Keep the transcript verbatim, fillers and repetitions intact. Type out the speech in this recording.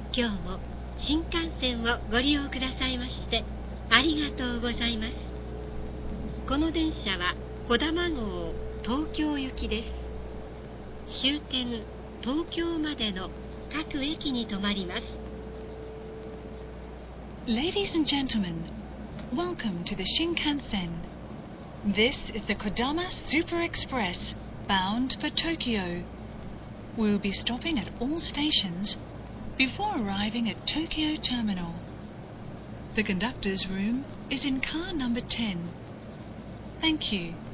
今日も新幹線をご利用くださいましてありがとうございます。この電車はこだま号東京行きです。終点東京までの各駅に停まります。 Ladies and gentlemen, welcome to the Shinkansen. This is the Kodama Super Express bound for Tokyo. We will be stopping at all stations before arriving at Tokyo Terminal. The conductor's room is in car number ten. Thank you.